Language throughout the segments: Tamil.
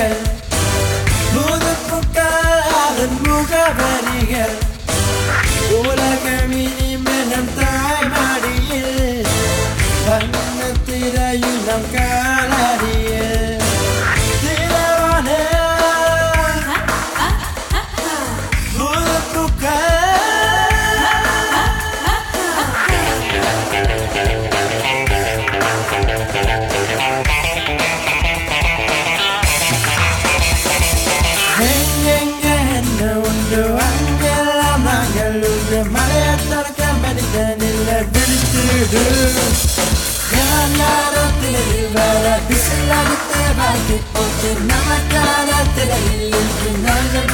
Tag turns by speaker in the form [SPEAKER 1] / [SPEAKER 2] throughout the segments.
[SPEAKER 1] வரிகள் புதுப்புக்காரன் முகவரிகள் உலகமினி மனம் தாய்மாடியில் வண்ணத்திரையில் நம் காலடியில் திரவான மலையத்தற்க மனிதனில் விழித்திடு ஞானத்திலில் வர பிசில் அடித்து வாழ்க்கை போட்டு நமக்கான திரையில் இன்று நாங்கள்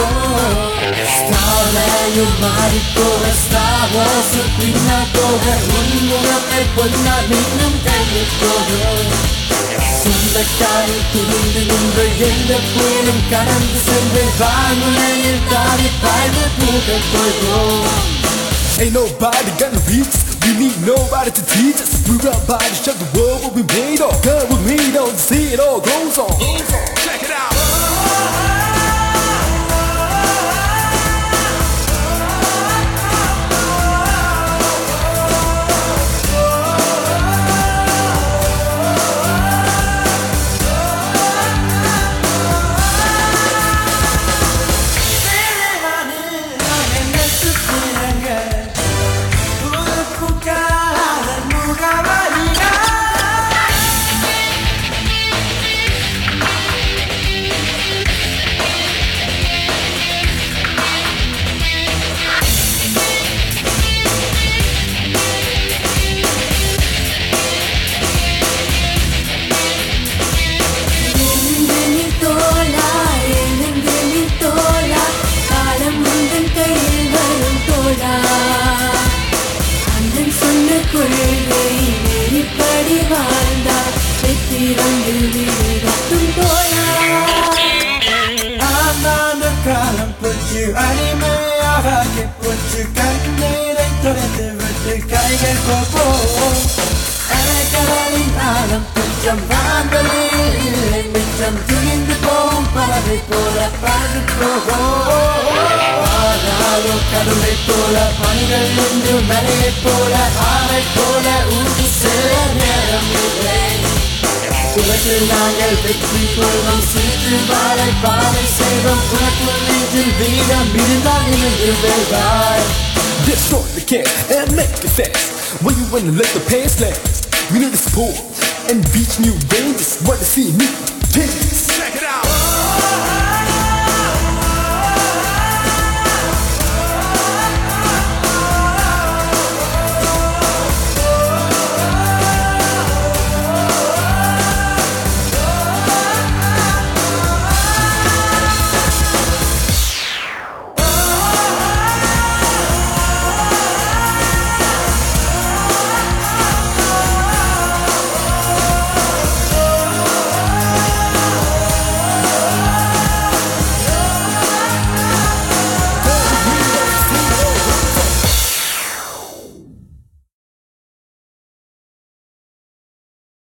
[SPEAKER 1] ஸ்டாரையும் மாறிப்போக ஸ்டாரோசு பின்னா போக உன்முகத்தை பொன்னால் இன்னும் கையில் போக சொந்தக்காயில் துணிந்து நின்று எந்த புயலும் கடந்து சென்று வானுலையில் தாவி பாய்ந்து பூக்க போய்வோம்.
[SPEAKER 2] Ain't nobody gonna reach us. We need nobody to teach us. We're about to show the world what we made of. God, we made on to see it all goes on. Check it out.
[SPEAKER 1] காலம் போச்சு அடிமையாக போச்சு கண்ணீரை தொடர்ந்து விட்டு கைகள் போவோம் அலைக்கடலின் ஆழம் கொஞ்சம் வான்வெளியில் இல்லை மிச்சம் துணிந்து போகும் பறவை போல பறந்து போவோம் கடலை போல பணிகள் என்று மலையை போல ஆலை போல ஊற்றி செல்ல நேரம் இல்லை உலகில் நாங்கள் வெற்றி கொள்வோம் சிரித்து வாழை பாதை செய்வோம் உனக்குள் நெஞ்சில் வீரம் இருந்தால் இணைந்து வெல்வாய்.
[SPEAKER 2] Destroy the cat and make it fast. When you wanna let the past last, we need to support and reach new ranges. Want to see new things.